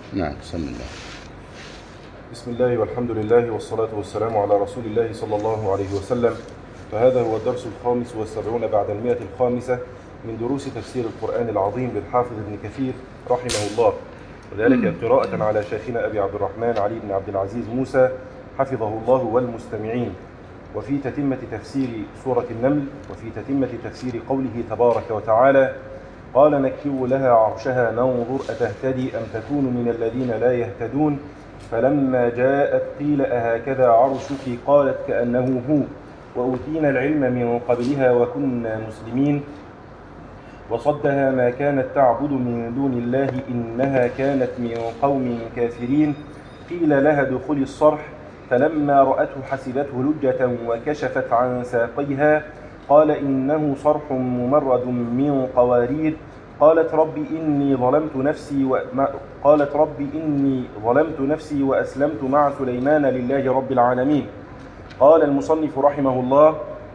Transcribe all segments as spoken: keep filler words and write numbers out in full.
نعم. بسم الله. بسم الله والحمد لله والصلاة والسلام على رسول الله صلى الله عليه وسلم. فهذا هو الدرس الخامس والسبعون بعد المئة الخامسة من دروس تفسير القرآن العظيم للحافظ ابن كثير رحمه الله، وذلك قراءة على شيخنا أبي عبد الرحمن علي بن عبد العزيز موسى حفظه الله والمستمعين، وفي تتمة تفسير سورة النمل، وفي تتمة تفسير قوله تبارك وتعالى: قال نكتب لها عرشها ننظر أتهتدي أم تكون من الذين لا يهتدون، فلما جاءت قيل أهكذا عرشك قالت كأنه هو، وأوتينا العلم من قبلها وكنا مسلمين، وصدها ما كانت تعبد من دون الله إنها كانت من قوم كافرين، قيل لها ادخلي الصرح، فلما رأته حسبته لجة وكشفت عن ساقيها قال إنه صرح ممرد من قوارير، قالت رب إني ظلمت نفسي و... قالت رب إني ظلمت نفسي وأسلمت مع سليمان لله رب العالمين. قال المصنف رحمه الله: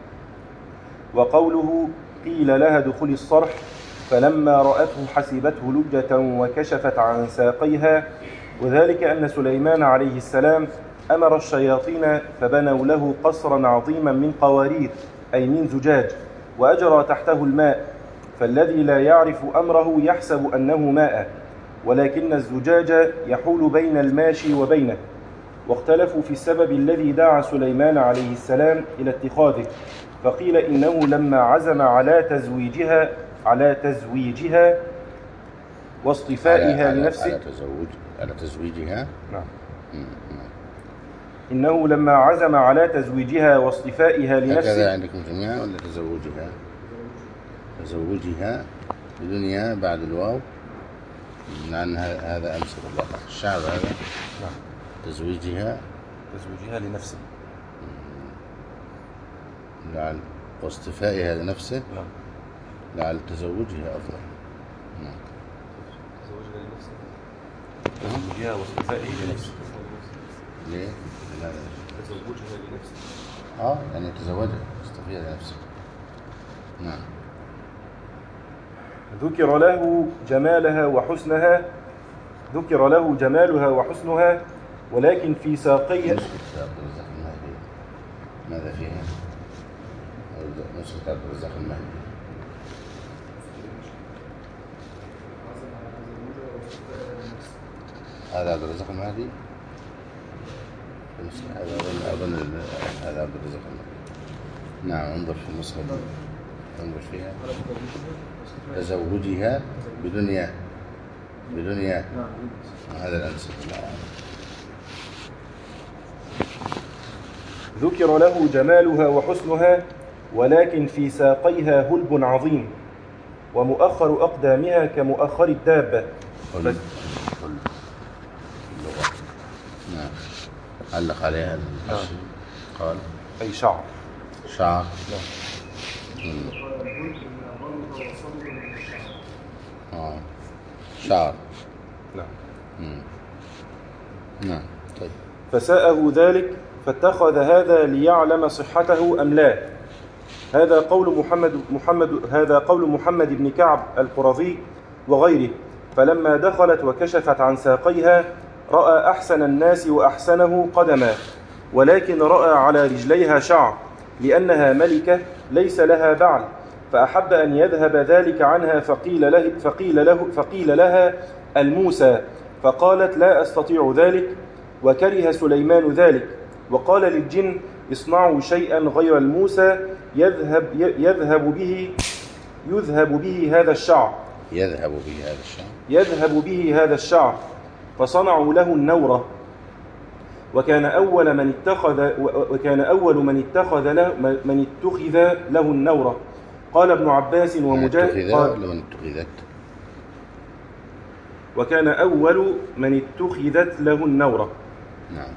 وقوله قيل لها ادخلي الصرح فلما رأته حسبته لجة وكشفت عن ساقيها، وذلك أن سليمان عليه السلام أمر الشياطين فبنوا له قصرا عظيما من قوارير أي من زجاج، وأجرى تحته الماء، فالذي لا يعرف أمره يحسب أنه ماء، ولكن الزجاج يحول بين الماشي وبينه. واختلفوا في السبب الذي دعا سليمان عليه السلام إلى اتخاذه، فقيل إنه لما عزم على تزويجها على تزويجها واصطفائها على لنفسه على تزوج على تزويجها نعم مم. إنه لما عزم على تزويجها واصطفائها هكذا لنفسه. عندكم جميعا ولا تزوجها؟ تزوجها بدون ياء بعد الواو، لأن هذا أمس بالله الشعب هذا. نعم. تزويجها تزويجها لنفسه. لعل واصطفائها لنفسه. نعم. لعل تزوجها أفضل. نعم. تزوجها لنفسه. تزوجها واصطفائه لنفسه. ليه؟ لا لا. تزوجها لنفسه. آه يعني تزوجها واصطفائها لنفسه. نعم. ذكر له جمالها وحسنها ذكر له جمالها وحسنها ولكن في ساقيها. ماذا فيها؟ نسخة عبد الرزاق المهدي. هذا عبد الرزاق المهدي؟ هذا أظن أظن هذا عبد الرزاق المهدي. نعم. انظر في النسخة دي، انظر فيها. تزوجها بدون ياء بدون ياء هذا الأنسب. ذكر له جمالها وحسنها ولكن في ساقيها هلب عظيم، ومؤخر أقدامها كمؤخر الدابة. هلب هلب اللغة. نعم. علق عليها الحشي قال أي شعر. شعر. نعم. آه. شعر. نعم. مم. نعم. طيب. فساءه ذلك فاتخذ هذا ليعلم صحته أم لا. هذا قول محمد محمد هذا قول محمد بن كعب القرظي وغيره. فلما دخلت وكشفت عن ساقيها رأى أحسن الناس وأحسنه قدما، ولكن رأى على رجليها شعر، لأنها ملكة ليس لها بعل، فأحب أن يذهب ذلك عنها، فقيل له فقيل له فقيل لها الموسى، فقالت لا أستطيع ذلك، وكره سليمان ذلك، وقال للجن اصنعوا شيئا غير الموسى يذهب يذهب به يذهب به هذا الشعر يذهب به هذا الشعر يذهب به هذا الشعر فصنعوا له النورة، وكان أول من اتخذ وكان أول من اتخذ له من اتخذ له النورة. قال ابن عباس ومجاهد قال من اتخذت وكان أول من اتخذت له النورة. نعم.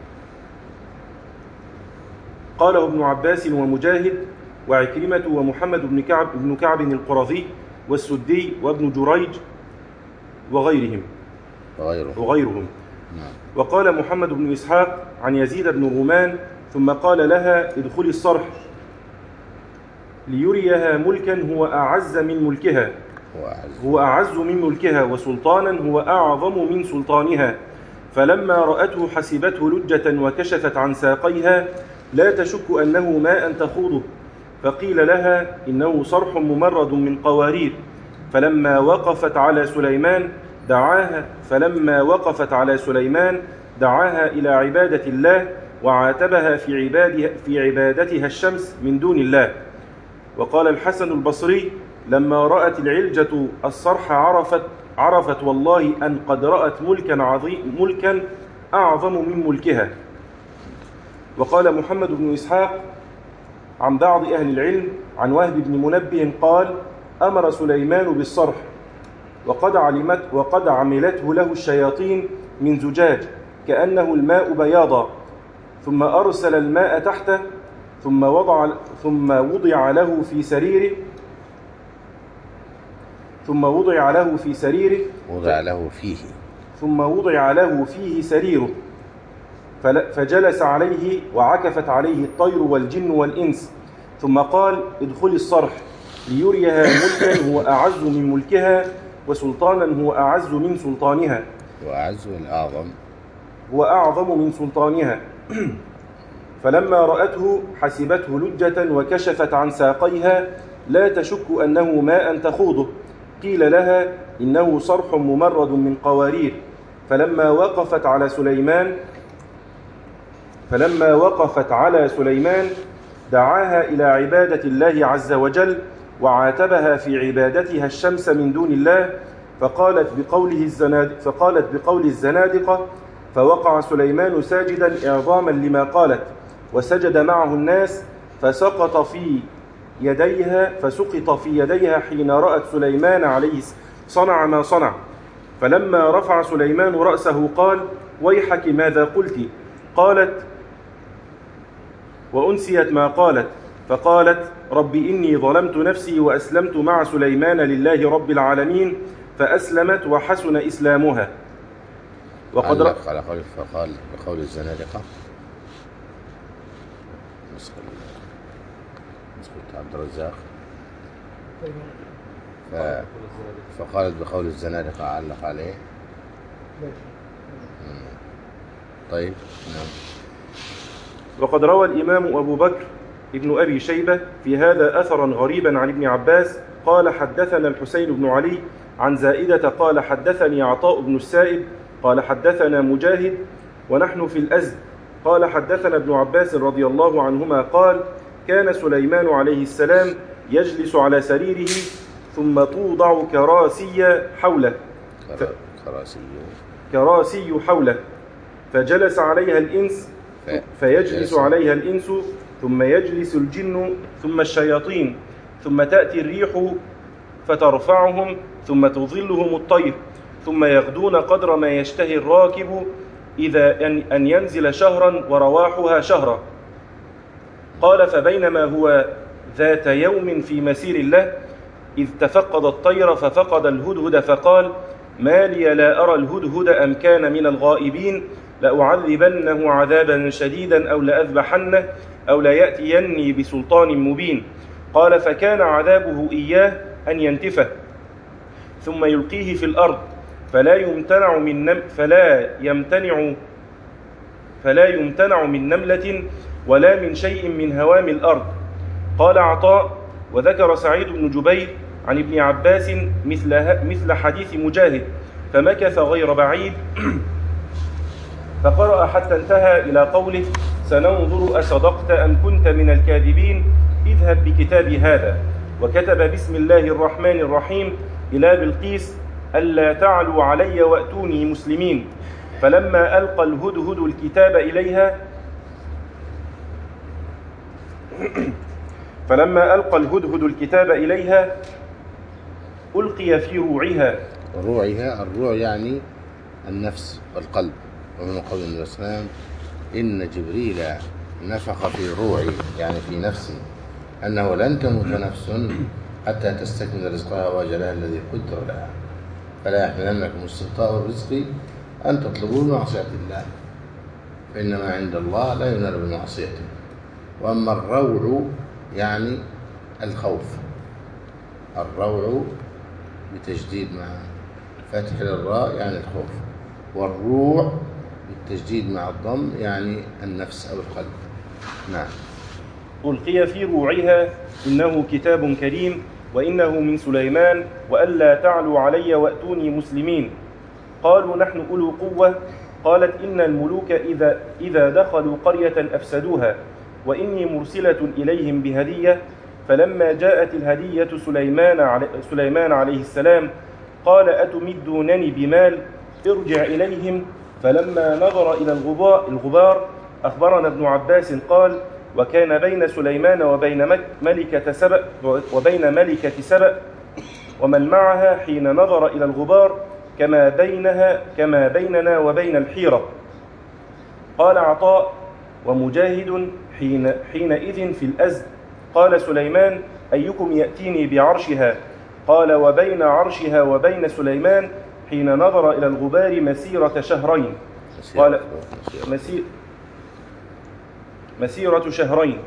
قاله ابن عباس ومجاهد وعكرمة ومحمد بن كعب بن كعب القرظي والسدي وابن جريج وغيرهم وغيرهم, وغيرهم. نعم. وقال محمد بن إسحاق عن يزيد بن رومان ثم قال لها ادخلي الصرح ليريها ملكا هو أعز من ملكها، هو أعز هو أعز من ملكها، وسلطانا هو أعظم من سلطانها. فلما رأته حسبته لجة وكشفت عن ساقيها لا تشك أنه ماء تخوضه، فقيل لها إنه صرح ممرد من قوارير. فلما وقفت على سليمان دعاها فلما وقفت على سليمان دعاها إلى عبادة الله، وعاتبها في عبادها في عبادتها الشمس من دون الله. وقال الحسن البصري: لما رأت العلجة الصرح عرفت عرفت والله أن قد رأت ملكا عظيم ملكا أعظم من ملكها. وقال محمد بن إسحاق عن بعض أهل العلم عن وهب بن منبه قال: أمر سليمان بالصرح، وقد علمت وقد عملته له الشياطين من زجاج كأنه الماء بياضا، ثم أرسل الماء تحته، ثم وضع ثم وضع له في سريره ثم وضع له في سريره وضع له فيه ثم وضع له فيه سريره فجلس عليه وعكفت عليه الطير والجن والإنس، ثم قال: ادخلي الصرح، ليريها ملكا هو أعز من ملكها، وسلطانا هو أعز من سلطانها. وأعز الأعظم هو أعظم من سلطانها. فلما رأته حسبته لجة وكشفت عن ساقيها لا تشك أنه ماء تخوضه، قيل لها إنه صرح ممرد من قوارير. فلما وقفت على سليمان فلما وقفت على سليمان دعاها إلى عبادة الله عز وجل، وعاتبها في عبادتها الشمس من دون الله، فقالت بقوله الزناد فقالت بقول الزنادقة، فوقع سليمان ساجدا إعظاما لما قالت، وسجد معه الناس، فسقط في يديها فسقط في يديها حين رأت سليمان عليه صنع ما صنع. فلما رفع سليمان رأسه قال: ويحك ماذا قلت؟ قالت: وأنسيت ما قالت، فقالت: رب إني ظلمت نفسي وأسلمت مع سليمان لله رب العالمين، فأسلمت وحسن إسلامها. وقد علق على قول فقال بقول الزنادقة نسخة عبد الرزاق ف... فقالت بقول الزنادقة علق عليه. طيب نعم. وقد روى الإمام أبو بكر ابن أبي شيبة في هذا أثرا غريبا عن ابن عباس قال: حدثنا الحسين بن علي عن زائدة قال: حدثني عطاء بن السائب قال: حدثنا مجاهد ونحن في الأزد قال: حدثنا ابن عباس رضي الله عنهما قال: كان سليمان عليه السلام يجلس على سريره ثم توضع كراسي حوله ف... كراسي كراسي حوله فجلس عليها الإنس ف... فيجلس عليها الإنس، ثم يجلس الجن، ثم الشياطين، ثم تأتي الريح فترفعهم، ثم تظلهم الطير، ثم يغدون قدر ما يشتهي الراكب إذا أن ينزل شهرا ورواحها شهرا. قال: فبينما هو ذات يوم في مسير الله إذ تفقد الطير ففقد الهدهد، فقال: ما لي لا أرى الهدهد أم كان من الغائبين، لأعذبنه عذابا شديدا أو لأذبحنه أو ليأتيني بسلطان مبين. قال: فكان عذابه إياه أن ينتفه ثم يلقيه في الأرض فلا يمتنع من نم فلا يمتنع فلا يمتنع من نملة ولا من شيء من هوام الأرض. قال عطاء: وذكر سعيد بن جبير عن ابن عباس مثل مثل حديث مجاهد، فمكث غير بعيد فقرأ حتى انتهى إلى قوله: سننظر أصدقت أم كنت من الكاذبين، اذهب بكتابي هذا. وكتب بسم الله الرحمن الرحيم إلى بلقيس ألا تعلوا علي وأتوني مسلمين. فلما ألقى الهدهد الكتاب إليها فلما ألقى الهدهد الكتاب إليها ألقي في روعها. روعها الروع يعني النفس والقلب. ومن قول النبي صلى الله عليه وسلم: إن جبريل نفخ في روعي يعني في نفسي أنه لن تموت نفس حتى تستكمل رزقها وأجلها الذي قدر لها، فلا يحملنكم استبطاء الرزق أن تطلبوا بمعصية الله، فإنما عند الله لا ينال بمعصيته. وأما الروع يعني الخوف، الروع بتجديد مع فتح للراء يعني الخوف، والروع بالتجديد مع الضم يعني النفس أو القلب. نعم. ألقي في روعها إنه كتاب كريم وإنه من سليمان وألا تعلوا علي وأتوني مسلمين. قالوا نحن أولو قوة. قالت إن الملوك إذا, إذا دخلوا قرية أفسدوها وإني مرسلة إليهم بهدية. فلما جاءت الهدية سليمان, علي سليمان عليه السلام قال أتمدونني بمال ارجع إليهم. فلما نظر إلى الغبار أخبرنا ابن عباس قال وكان بين سليمان وبين ملكة سبأ وبين ملكة سبأ ومن معها حين نظر إلى الغبار كما بينها كما بيننا وبين الحيرة. قال عطاء ومجاهد حين حينئذ في الأزد. قال سليمان أيكم يأتيني بعرشها؟ قال وبين عرشها وبين سليمان حين نظر إلى الغبار مسيرة شهرين. قال مسير مسيرة شهرين.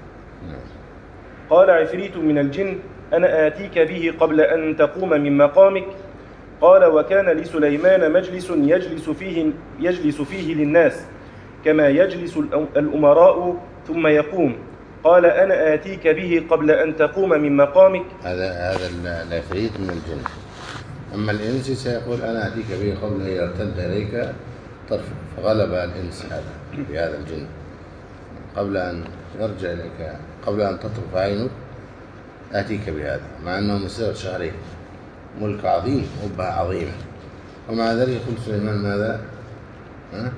قال عفريت من الجن أنا آتيك به قبل أن تقوم من مقامك. قال وكان لسليمان مجلس يجلس فيه, يجلس فيه للناس كما يجلس الأمراء ثم يقوم. قال أنا آتيك به قبل أن تقوم من مقامك. هذا هذا العفريت من الجن. أما الإنس سيقول أنا آتيك به قبل أن يرتد إليك طرفك، فغلب الإنس هذا بهذا الجن قبل أن يرجع إليك، قبل أن تطرف عينك آتيك بهذا، مع أنه مسيرة شهرين، ملك عظيم وبه عظيمة. ومع ذلك يقول سليمان ماذا؟ ها؟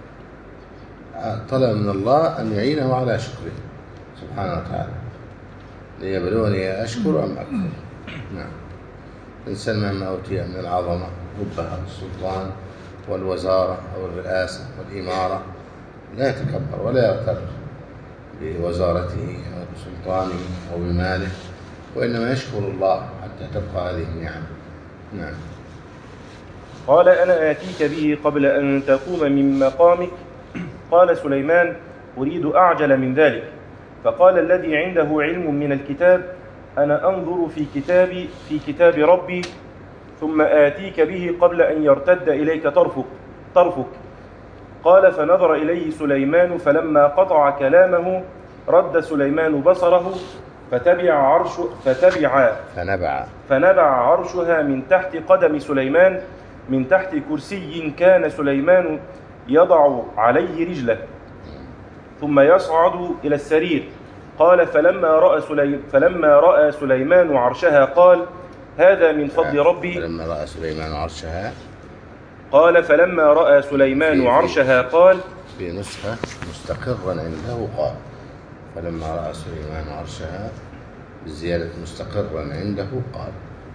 طلب من الله أن يعينه على شكره سبحانه وتعالى ليبلوني أشكر أم أكفر. نعم. الإنسان مهما أوتي من العظمة وبه السلطان والوزارة أو الرئاسة والإمارة لا يتكبر ولا يغتر بوزارته أو بسلطانه أو بماله، وإنما يشكر الله حتى تبقى هذه النعم. نعم. قال أنا آتيك به قبل أن تقوم من مقامك. قال سليمان أريد أعجل من ذلك. فقال الذي عنده علم من الكتاب أنا أنظر في كتابي في كتاب ربي ثم آتيك به قبل أن يرتد إليك طرفك طرفك. قال فنظر إليه سليمان فلما قطع كلامه رد سليمان بصره فتبع عرش فتبع فنبع فنبع عرشها من تحت قدم سليمان من تحت كرسي كان سليمان يضع عليه رجله ثم يصعد إلى السرير. قال فلما رأى, سلي... فلما رأى سليمان عرشها قال هذا من فضل ربي. فلما رأى سليمان عرشها قال فلما رأى سليمان عرشها قال في نسخة مستقرا عنده قال فلما رأى سليمان عرشها بزيادة مستقرا عنده قال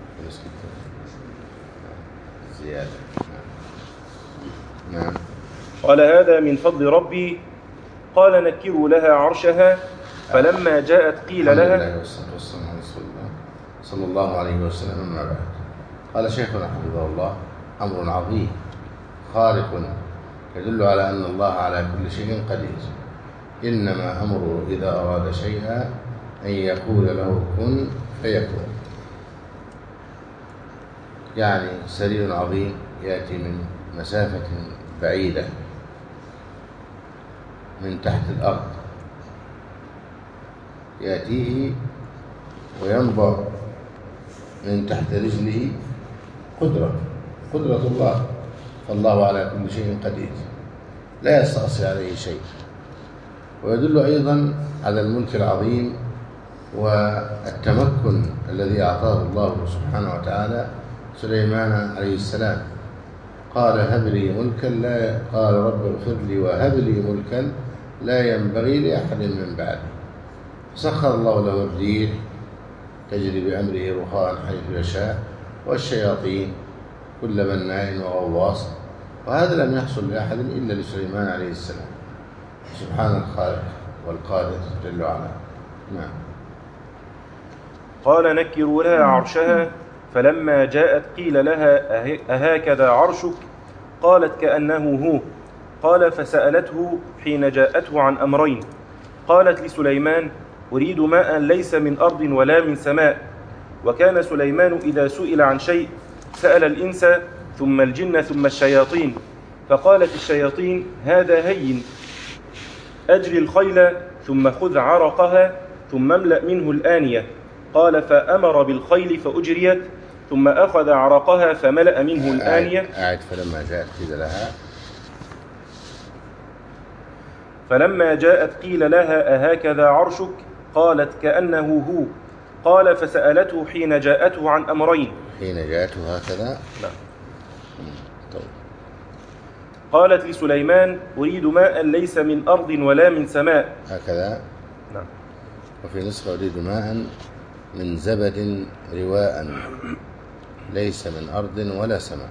زيادة. نعم. قال هذا من فضل ربي. قال نكروا لها عرشها. فلما جاءت قيل لها صلى الله عليه وسلم أما بعد. قال شيخنا حفظه الله أمر عظيم خارق يدل على أن الله على كل شيء قدير. إنما أمره إذا أراد شيئا أن يقول له كن فيكون. يعني سرير عظيم يأتي من مسافة بعيدة من تحت الأرض يأتيه وينبع من تحت رجله قدرة قدرة الله، فالله على كل شيء قدير لا يستعصي عليه شيء. ويدل أيضا على الملك العظيم والتمكن الذي أعطاه الله سبحانه وتعالى سليمان عليه السلام. قال هب لي ملكا لا قال رب اغفر لي وهب لي ملكا لا ينبغي لأحد من بعدي. سخر الله له الريح تجري بأمره رخاء حيث يشاء والشياطين كل بناء وغواص، وهذا لم يحصل لأحد إلا لسليمان عليه السلام. سبحان الخالق والقادر جل وعلا. نعم. قال نكروا لها عرشها. فلما جاءت قيل لها أهكذا عرشك؟ قالت كأنه هو. قال فسألته حين جاءته عن أمرين. قالت لسليمان أريد ماء ليس من أرض ولا من سماء. وكان سليمان إذا سئل عن شيء سأل الإنس ثم الجن ثم الشياطين، فقالت الشياطين هذا هين، أجري الخيل ثم خذ عرقها ثم املأ منه الآنية. قال فأمر بالخيل فأجريت ثم أخذ عرقها فملأ منه الآنية. أعد فلما جاءت قيل لها فلما جاءت قيل لها أهكذا عرشك؟ قالت كأنه هو. قال فسألته حين جاءته عن أمرين. حين جاءته هكذا؟ نعم. طيب. قالت لسليمان أريد ماء ليس من أرض ولا من سماء. هكذا؟ نعم. وفي نسخة أريد ماء من زبد رواء ليس من أرض ولا سماء.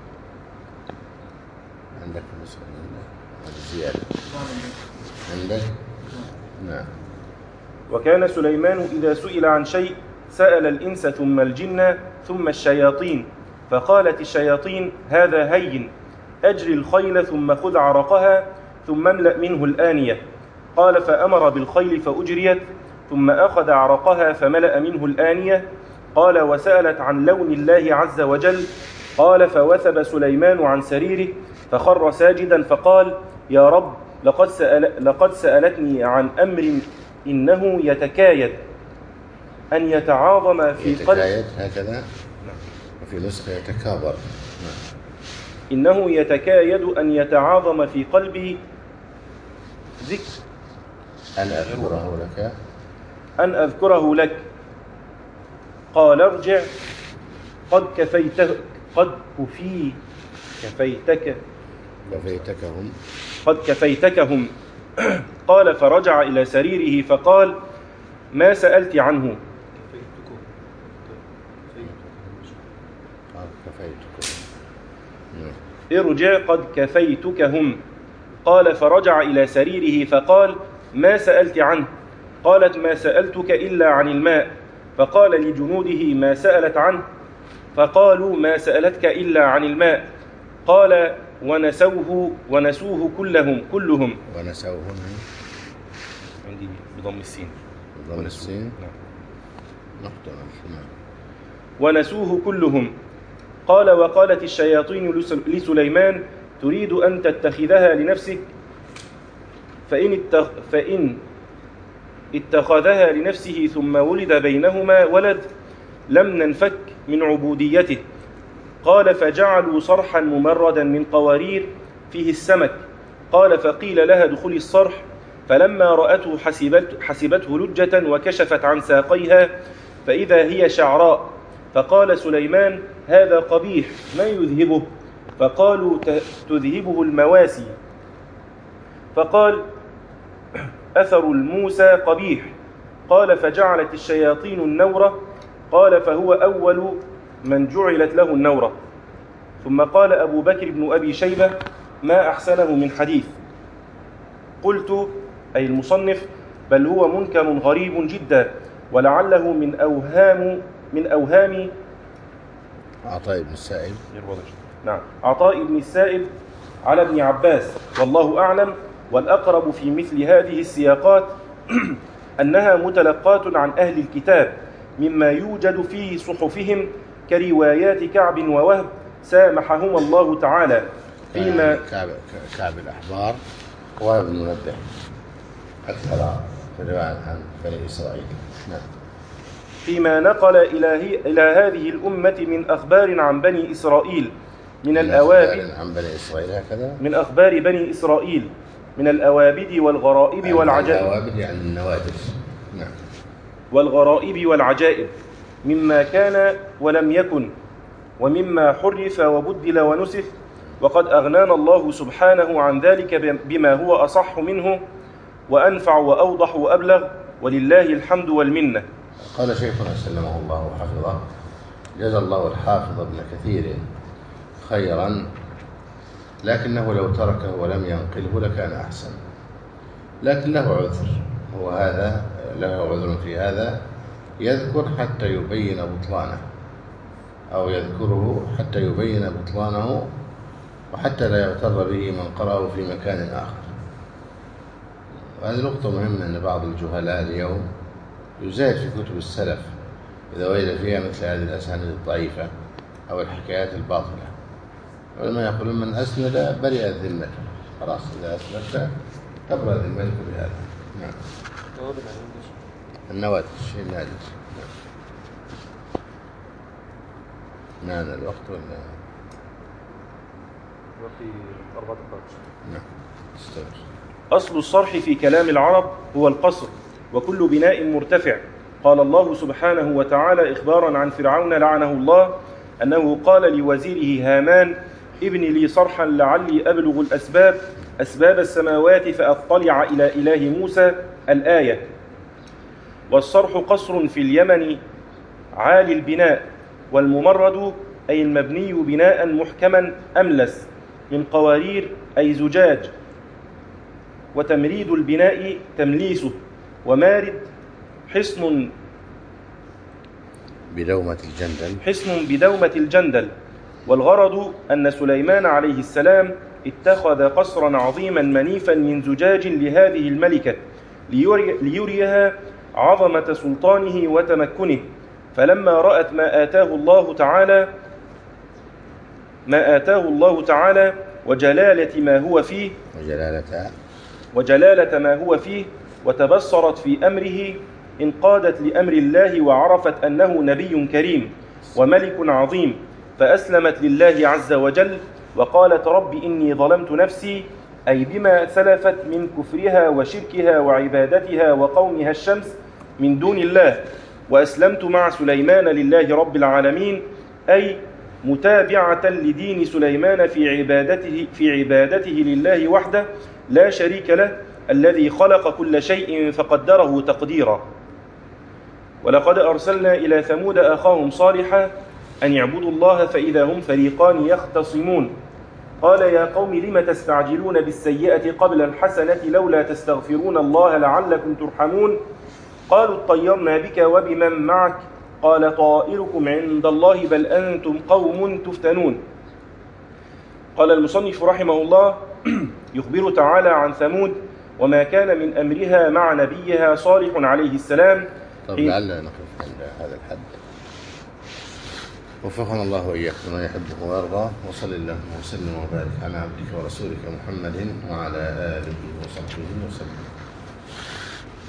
عندك في نسخة هذه زيادة عندك؟ نعم. وكان سليمان إذا سئل عن شيء سأل الإنس ثم الجن ثم الشياطين، فقالت الشياطين هذا هين، أجري الخيل ثم خذ عرقها ثم املأ منه الآنية. قال فأمر بالخيل فأجريت ثم أخذ عرقها فملأ منه الآنية. قال وسألت عن لون الله عز وجل. قال فوثب سليمان عن سريره فخر ساجدا فقال يا رب لقد, سأل لقد سألتني عن أمر إنه يتكايد أن يتعاظم في قلب. يتكايد هكذا؟ وفي نسخة يتكابر. إنه يتكايد أن يتعاظم في قلبي ذكر أن أذكره لك أن أذكره لك. قال ارجع قد كفيته قد كفي كفيتك كفيتكهم قد كفيتكهم. قال فرجع إلى سريره فقال ما سألت عنه؟ ارجع قد كفيتكهم. قال فرجع إلى سريره فقال ما سألت عنه؟ قالت ما سألتك إلا عن الماء. فقال لجنوده ما سألت عنه؟ فقالوا ما سألتك إلا عن الماء. قال ونسوه ونسوه كلهم كلهم ونسوه عندي بضم السين بضم السين نعم. نعم. ونسوه كلهم. قال وقالت الشياطين لسليمان تريد أن تتخذها لنفسك فإن, اتخ فإن اتخذها لنفسه ثم ولد بينهما ولد لم ننفك من عبوديته. قال فجعلوا صرحا ممردا من قوارير فيه السمك. قال فقيل لها ادخلي الصرح، فلما رأته حسبت حسبته لجة وكشفت عن ساقيها فإذا هي شعراء. فقال سليمان هذا قبيح ما يذهبه؟ فقالوا تذهبه المواسي. فقال أثر الموسى قبيح. قال فجعلت الشياطين النورة. قال فهو أول من جعلت له النورة. ثم قال أبو بكر بن أبي شيبة ما أحسنه من حديث. قلت أي المصنف بل هو منكر غريب جدا ولعله من أوهام من أوهام عطاء بن السائب. نعم عطاء بن السائب على ابن عباس والله أعلم. والأقرب في مثل هذه السياقات أنها متلقاة عن أهل الكتاب مما يوجد في صحفهم كروايات كعب ووهب سامحهما الله تعالى فيما كعب, كعب الأحبار وابن منبه أكثر في الرواية عن بني إسرائيل. نعم. فيما نقل إلى, إلى هذه الأمة من أخبار عن بني إسرائيل من الأوابد عن بني إسرائيل هكذا من أخبار بني إسرائيل من الأوابد والغرائب والعجائب. الأوابد يعني النوادر. نعم. والغرائب والعجائب مما كان ولم يكن ومما حرف وبدل ونسخ. وقد أغنانا الله سبحانه عن ذلك بما هو أصح منه وأنفع وأوضح وأبلغ ولله الحمد والمنة. قال شيخنا سلمه الله وحفظه جزى الله الحافظ ابن كثير خيرا لكنه لو تركه ولم ينقله لكان أحسن، لكن له عذر، هو هذا له عذر في هذا، يذكر حتى يبين بطلانه أو يذكره حتى يبين بطلانه وحتى لا يغتر به من قرأه في مكان آخر. وهذه نقطة مهمة أن بعض الجهلاء اليوم يزايد في كتب السلف إذا وجد فيها مثل هذه الأسانيد الضعيفة أو الحكايات الباطلة. ولما يقولون من أسند برئت ذمته، خلاص إذا أسندت تبرأ ذمتك بهذا. نعم. النوادج شيء نادج. نعم. نعم الوقت ولا وفي أربعة دقائق. نعم استمر. أصل الصرح في كلام العرب هو القصر وكل بناء مرتفع. قال الله سبحانه وتعالى إخبارا عن فرعون لعنه الله أنه قال لوزيره هامان ابن لي صرحا لعلي أبلغ الأسباب أسباب السماوات فأطلع إلى إله موسى الآية. والصرح قصر في اليمن عالي البناء، والممرد أي المبني بناء محكما أملس من قوارير أي زجاج، وتمريد البناء تمليسه، ومارد حصن بدومة الجندل حصن بدومة الجندل. والغرض أن سليمان عليه السلام اتخذ قصرا عظيما منيفا من زجاج لهذه الملكة ليري ليريها عظمة سلطانه وتمكنه، فلما رأت ما آتاه الله تعالى ما آتاه الله تعالى وجلالة ما هو فيه وجلالة وجلالة ما هو فيه وتبصرت في أمره انقادت لأمر الله، وعرفت أنه نبي كريم وملك عظيم، فأسلمت لله عز وجل وقالت رب إني ظلمت نفسي، أي بما سلفت من كفرها وشركها وعبادتها وقومها الشمس من دون الله، وأسلمت مع سليمان لله رب العالمين، أي متابعة لدين سليمان في عبادته في عبادته لله وحده لا شريك له، الذي خلق كل شيء فقدره تقديرا. ولقد أرسلنا إلى ثمود أخاهم صالحا أن يعبدوا الله فإذا هم فريقان يختصمون. قال يا قوم لم تستعجلون بالسيئة قبل الحسنة لولا تستغفرون الله لعلكم ترحمون. قالوا اطيرنا بك وبمن معك قال طائركم عند الله بل أنتم قوم تفتنون. قال المصنف رحمه الله يخبر تعالى عن ثمود وما كان من أمرها مع نبيها صالح عليه السلام. طب لعلنا نقف عند هذا الحد. وفقنا الله وإياكم ما يحبه ويرضى، وصل اللهم وسلم وبارك على عبدك ورسولك محمد وعلى آله وصحبه وسلم.